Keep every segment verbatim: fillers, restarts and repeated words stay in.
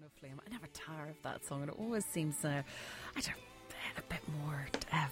Eternal Flame. I never tire of that song, and it always seems, uh, I don't know, a bit more uh,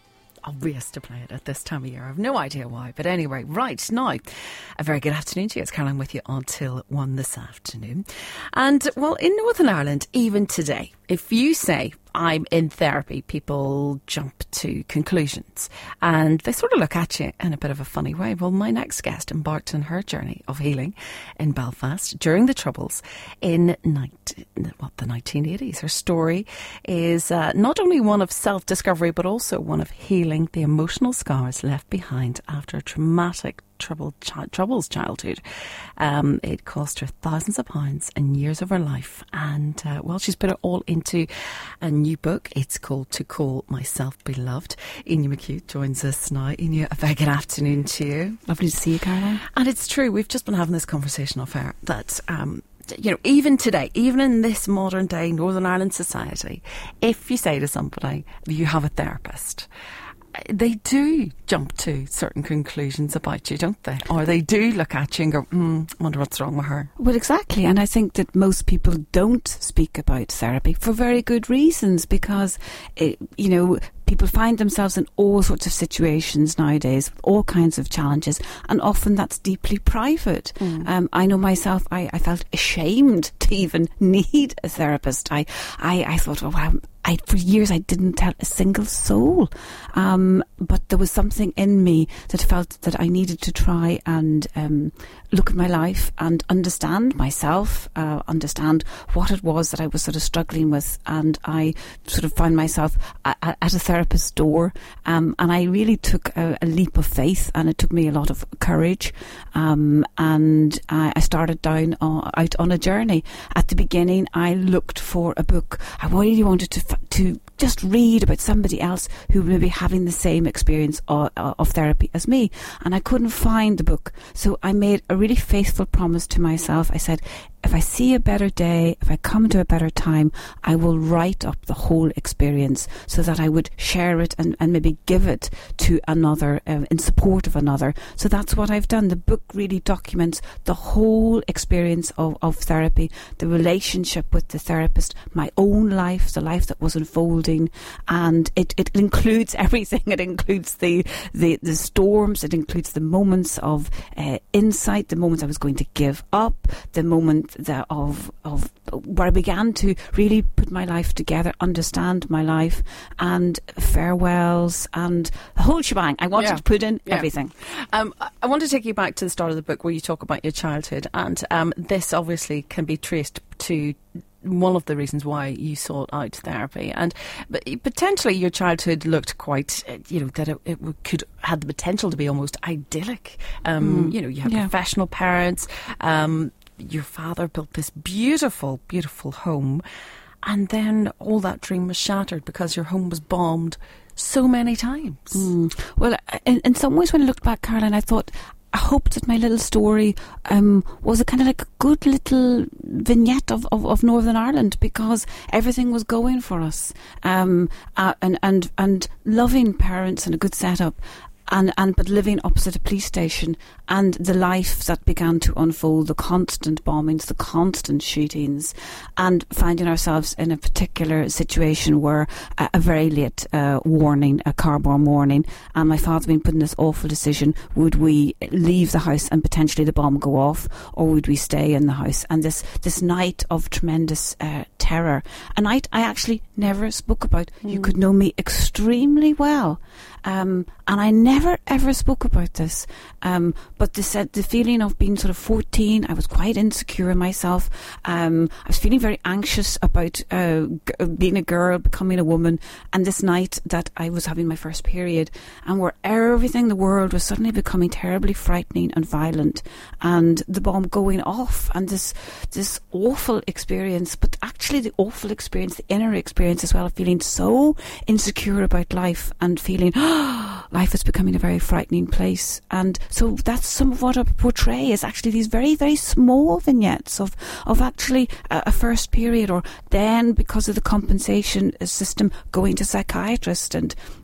obvious to play it at this time of year. I have no idea why, but anyway, right now, a very good afternoon to you. It's Caroline with you until one this afternoon. And well, in Northern Ireland, even today, if you say I'm in therapy, people jump to conclusions and they sort of look at you in a bit of a funny way. Well, my next guest embarked on her journey of healing in Belfast during the Troubles in nineteen, what, the nineteen eighties. Her story is uh, not only one of self-discovery, but also one of healing the emotional scars left behind after a traumatic troubled chi- troubles childhood. Um, it cost her thousands of pounds and years of her life, and uh, well, she's put it all into a new book. It's called To Call Myself Beloved. Anya McHugh joins us now. Anya, a very good afternoon to you. Lovely to see you, Caroline. And it's true, we've just been having this conversation off air that um, you know, even today, even in this modern day Northern Ireland society, if you say to somebody you have a therapist, they do jump to certain conclusions about you, don't they? Or they do look at you and go, mm, I wonder what's wrong with her. Well, exactly. And I think that most people don't speak about therapy for very good reasons, because, it, you know, people find themselves in all sorts of situations nowadays, with all kinds of challenges, and often that's deeply private. Mm. Um, I know myself, I, I felt ashamed to even need a therapist. I, I, I thought, oh, wow, I, for years I didn't tell a single soul. Um, but there was something in me that felt that I needed to try and um, look at my life and understand myself, uh, understand what it was that I was sort of struggling with. And I sort of found myself at, at a therapist's door. Um, and I really took a, a leap of faith, and it took me a lot of courage. Um, and I, I started down uh, out on a journey. At the beginning, I looked for a book. I really wanted to to just read about somebody else who may be having the same experience of, of therapy as me, and I couldn't find the book. So I made a really faithful promise to myself. I said, if I see a better day, if I come to a better time, I will write up the whole experience so that I would share it and, and maybe give it to another uh, in support of another. So that's what I've done. The book really documents the whole experience of, of therapy, the relationship with the therapist, my own life, the life that was unfolding, and it, it includes everything. It includes the, the, the storms, it includes the moments of uh, insight, the moments I was going to give up, the moment The, of of where I began to really put my life together, understand my life, and farewells and the whole shebang. I wanted yeah. to put in yeah. everything. Um, I want to take you back to the start of the book where you talk about your childhood, and um, this obviously can be traced to one of the reasons why you sought out therapy, and but potentially your childhood looked quite, you know, that it, it could had the potential to be almost idyllic. Um, mm. You know, you have yeah. professional parents. Um, Your father built this beautiful, beautiful home, and then all that dream was shattered because your home was bombed so many times. Mm. Well, in, in some ways, when I looked back, Caroline, I thought, I hoped that my little story um, was a kind of like a good little vignette of, of, of Northern Ireland, because everything was going for us, um, uh, and, and, and loving parents and a good setup. And, and but living opposite a police station, and the life that began to unfold, the constant bombings, the constant shootings, and finding ourselves in a particular situation where a, a very late uh, warning, a car bomb warning, and my father being put in this awful decision: would we leave the house and potentially the bomb go off, or would we stay in the house? And this this night of tremendous uh, terror, a night I actually never spoke about. Mm. You could know me extremely well, um, and I never Never ever spoke about this, um, but the, said the feeling of being sort of fourteen, I was quite insecure in myself. Um, I was feeling very anxious about uh, g- being a girl, becoming a woman, and this night that I was having my first period, and where everything in the world was suddenly becoming terribly frightening and violent, and the bomb going off, and this this awful experience, but actually the awful experience, the inner experience as well, of feeling so insecure about life and feeling, oh, life is becoming a very frightening place. And so that's some of what I portray, is actually these very, very small vignettes of, of actually a, a first period, or then, because of the compensation system, going to psychiatrist and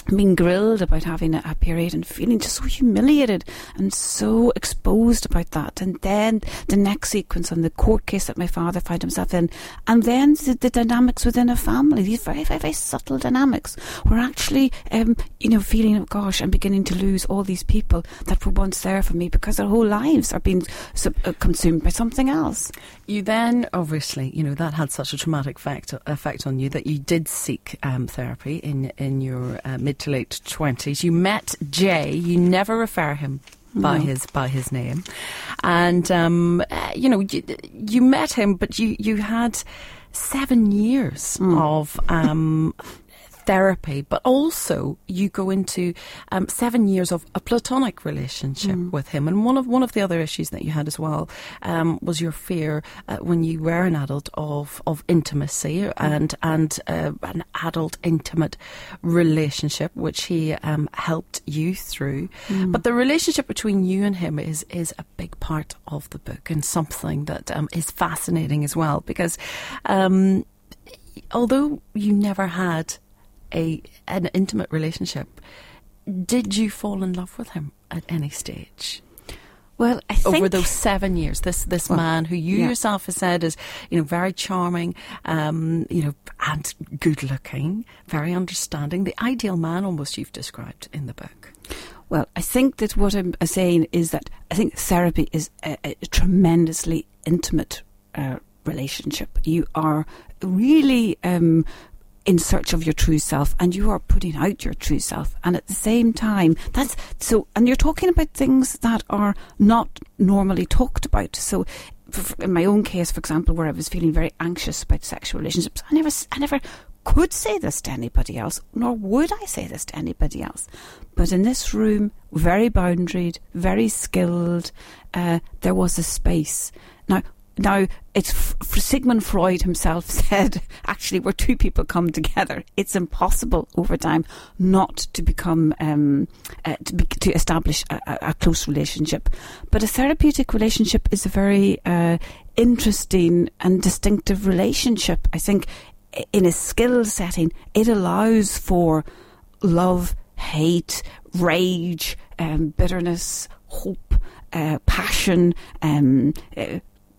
being grilled about having a, a period and feeling just so humiliated and so exposed about that. And then the next sequence on the court case that my father found himself in, and then the, the dynamics within a family, these very, very, very subtle dynamics. We're actually, um, you know, feeling, oh gosh, I'm beginning to lose all these people that were once there for me because their whole lives are being sub- uh, consumed by something else. You then, obviously, you know, that had such a traumatic effect, effect on you that you did seek um, therapy in, in your uh, mid to late twenties. You met Jay. You never refer him by no. his by his name, and um, uh, you know you, you met him, but you you had seven years mm. of um, therapy, but also you go into um, seven years of a platonic relationship mm. with him. And one of one of the other issues that you had as well um, was your fear uh, when you were an adult of of intimacy mm. and and uh, an adult intimate relationship, which he um, helped you through. Mm. But the relationship between you and him is is a big part of the book, and something that um, is fascinating as well, because um, although you never had A, an intimate relationship, did you fall in love with him at any stage? Well, I think over those seven years, this this well, man who you yeah. yourself have said is, you know, very charming, um, you know, and good looking, very understanding, the ideal man almost you've described in the book. Well, I think that what I'm saying is that I think therapy is a, a tremendously intimate uh, relationship. You are really Um, in search of your true self, and you are putting out your true self, and at the same time that's so and you're talking about things that are not normally talked about. So in my own case, for example, where I was feeling very anxious about sexual relationships, I never I never could say this to anybody else, nor would I say this to anybody else. But in this room, very boundaried, very skilled, uh, there was a space. Now Now, it's f- Sigmund Freud himself said, actually, where two people come together, it's impossible over time not to become, um, uh, to, be, to establish a, a close relationship. But a therapeutic relationship is a very uh, interesting and distinctive relationship. I think in a skilled setting, it allows for love, hate, rage, um, bitterness, hope, uh, passion, um, uh,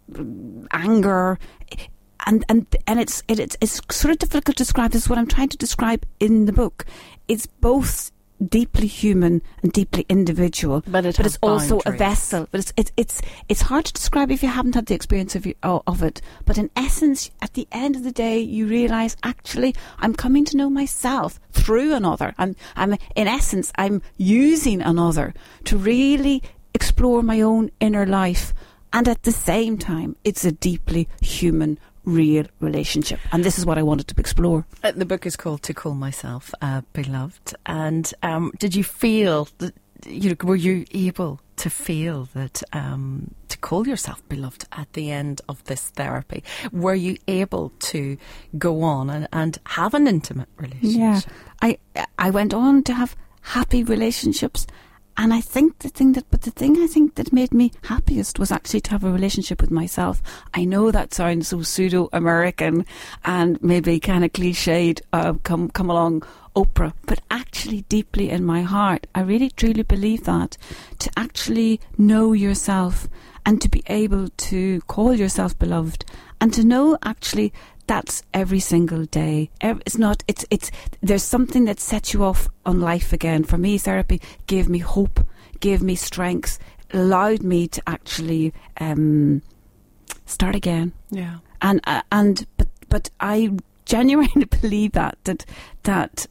anger, and and and it's it, it's it's sort of difficult to describe. This is what I'm trying to describe in the book. It's both deeply human and deeply individual, but, it but it's also boundaries. a vessel. But it's it's it's it's hard to describe if you haven't had the experience of you, of it. But in essence, at the end of the day, you realise actually I'm coming to know myself through another. I'm I'm in essence I'm using another to really explore my own inner life. And at the same time, it's a deeply human, real relationship. And this is what I wanted to explore. Uh, the book is called To Call Myself uh, Beloved. And um, did you feel, that, you know, were you able to feel that, um, to call yourself beloved at the end of this therapy? Were you able to go on and, and have an intimate relationship? Yeah, I, I went on to have happy relationships. And I think the thing that, but the thing I think that made me happiest was actually to have a relationship with myself. I know that sounds so pseudo-American and maybe kind of cliched, uh, come come along Oprah, but actually deeply in my heart, I really truly believe that to actually know yourself and to be able to call yourself beloved and to know actually that's every single day. It's not, it's, it's, there's something that sets you off on life again. For me, therapy gave me hope, gave me strength, allowed me to actually um, start again. Yeah. And, uh, and, but, but I genuinely believe that, that, that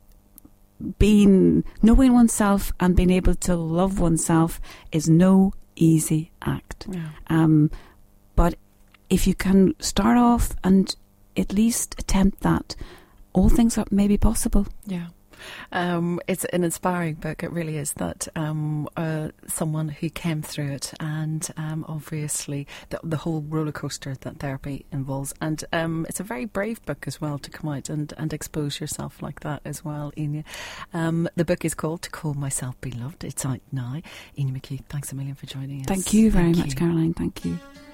being, knowing oneself and being able to love oneself is no easy act. Yeah. Um, but if you can start off and at least attempt that, all things are maybe possible. Yeah. Um, it's an inspiring book, it really is, that um, uh, someone who came through it, and um, obviously the, the whole roller coaster that therapy involves. And um, it's a very brave book as well to come out and, and expose yourself like that as well, Anya. Um, the book is called To Call Myself Beloved. It's out now. Anya McKee, thanks a million for joining us. Thank you very Thank much, you. Caroline. Thank you.